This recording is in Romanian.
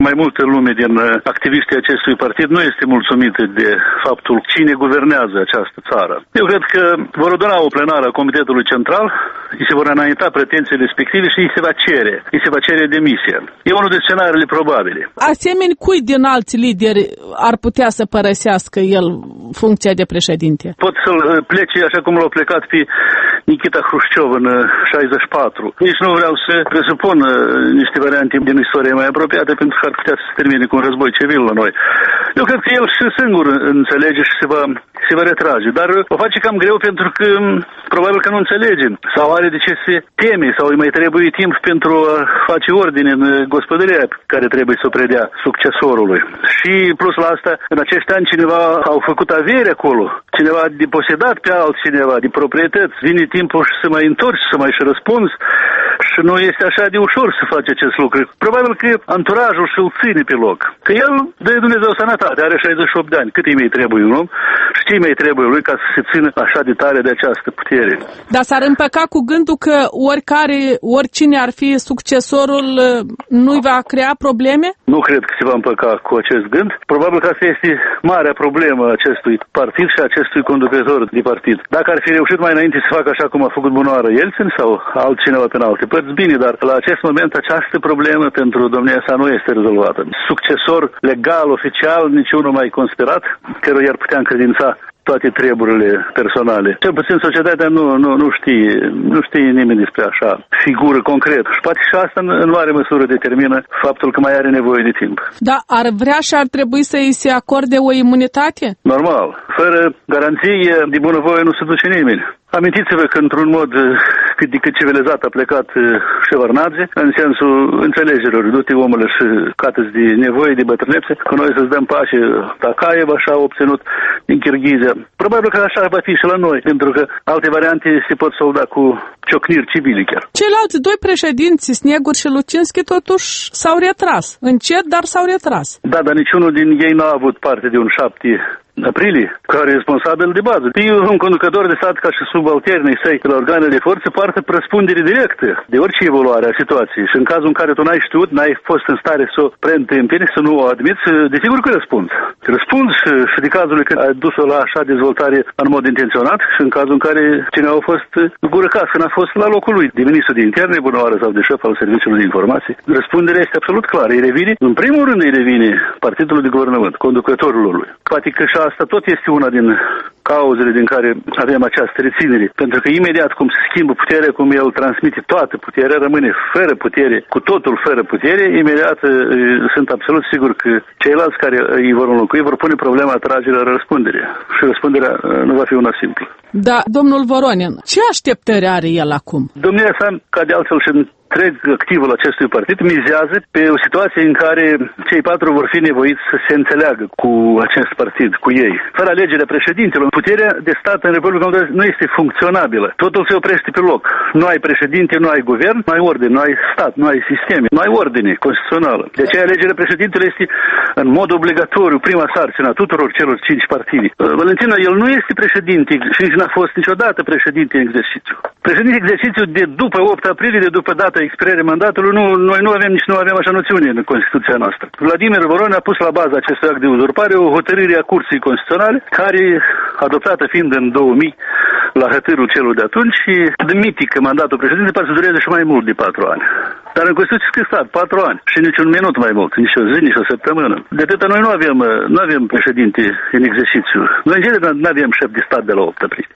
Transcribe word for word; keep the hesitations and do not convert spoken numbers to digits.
mai multă lume din activiștii acestui partid nu este mulțumită de faptul cine guvernează această țară. Eu cred că vor ordona o plenară a Comitetului Central, îi se vor înainta pretenții respective și îi se va cere, îi se va cere demisia. E unul de scenariile probabile. Asemeni cui din alți lideri ar putea să părăsească el funcția de președinte? Pot să-l plece așa cum l-au plecat pe Nikita Hrușciov în șaizeci și patru. Nici nu vreau să presupun niște variante din istorie mai apropiate, pentru că ar putea să se termine cu un război civil la noi. Eu cred că el și singur înțelege și se va, se va retrage, dar o face cam greu pentru că probabil că nu înțelege sau are de ce se teme sau îi mai trebuie timp pentru a face ordine în gospodăria care trebuie să o predea succesorului. Și plus la asta, în acești ani cineva au făcut avere acolo, cineva a deposedat pe altcineva de proprietăți, vine timpul și să mai întorci, să mai și răspunzi și nu este așa de ușor să faci acest lucru. Probabil că anturajul și-l ține pe loc. Că el, de Dumnezeu sănătate, are șaizeci și opt de ani. Cât îi mai trebuie un om și ce îi mai trebuie lui ca să se țină așa de tare de această putere. Dar s-ar împăca cu gândul că oricare, oricine ar fi succesorul, nu-i va crea probleme? Nu cred că se va împăca cu acest gând. Probabil că asta este marea problemă acestui partid și acestui conducător de partid. Dacă ar fi reușit mai înainte să facă așa cum a făcut bunoară Yeltsin sau altcineva pe alte părți, bine, dar la acest moment această problemă pentru domnia sa nu este rezolvată. Succesor legal, oficial, niciunul mai conspirat, căruia ar putea încredința toate treburile personale. Cel puțin societatea nu, nu, nu știe, nu știe nimeni despre așa figură concretă. Și poate și asta în, în mare măsură determină faptul că mai are nevoie de timp. Da, ar vrea și ar trebui să îi se acorde o imunitate? Normal. Fără garanție de bunăvoie nu se duce nimeni. Amintiți-vă că într-un mod cât de cât civilizat a plecat Shevardnadze, în sensul înțelegerilor, du-te omule și cată-ți de nevoie, de bătrânețe, că noi să-ți dăm pace. Takaev așa a obținut din Kirghizia. Probabil că așa va fi și la noi, pentru că alte variante se pot solda cu ciocniri civile chiar. Ceilalți doi președinți, Snegur și Lucinski, totuși s-au retras. Încet, dar s-au retras. Da, dar niciunul din ei n-a avut parte de un șapte aprilie, care e responsabil de bază. E un conducător de stat ca și subalternii săi la organele de forță poartă răspundere directă de orice evoluare a situației și în cazul în care tu n-ai știut, n-ai fost în stare să o preîntâmpini, să nu o admiți, desigur că răspunzi. Răspunzi și de cazul că ai dus-o la așa dezvoltare în mod intenționat și în cazul în care cineva a fost gură casă, când a fost la locul lui, de ministru de interne, bunoară sau de șef al serviciului de informații. Răspunderea este absolut clară. Îi revine, în primul rând îi revine partidul de guvernământ, conducătorul lui. Poate că și asta tot este una din cauzele din care avem această reținere. Pentru că imediat cum se schimbă puterea, cum el transmite toată puterea, rămâne fără putere, cu totul fără putere, imediat sunt absolut sigur că ceilalți care îi vor înlocui vor pune problema atragerea la răspundere. Și răspunderea nu va fi una simplă. Da, domnul Voronin, ce așteptări are el acum? Domnia sa, ca de altfel și întreg activul acestui partid, mizează pe o situație în care cei patru vor fi nevoiți să se înțeleagă cu acest partid, cu ei. Fără alegerea președintelor, puterea de stat în Republica Moldova nu este funcționabilă. Totul se oprește pe loc. Nu ai președinte, nu ai guvern, nu ai ordine, nu ai stat, nu ai sisteme, nu ai ordine constituțională. De aceea alegerea președintelui este în mod obligatoriu prima sarcină a tuturor celor cinci partide. Valentina, el nu este președinte și nici n-a fost niciodată președinte în exercițiu. Președinte în exercițiu de după opt aprilie, de după data expirării mandatului, nu, noi nu avem nici nu avem așa noțiune în Constituția noastră. Vladimir Voronin a pus la bază acestui act de uzurpare o hotărâre a Curții Constituționale, care, adoptată fiind în două mii la hătârul celor de atunci, și admite că mandatul președintelui poate să dureze și mai mult de patru ani. Dar în Constituție scrie stat, patru ani și nici un minut mai mult, nici o zi, nici o săptămână. De atâta noi nu avem, nu avem președinte în exercițiu. Noi în general nu avem șef de stat de la opt aprilie.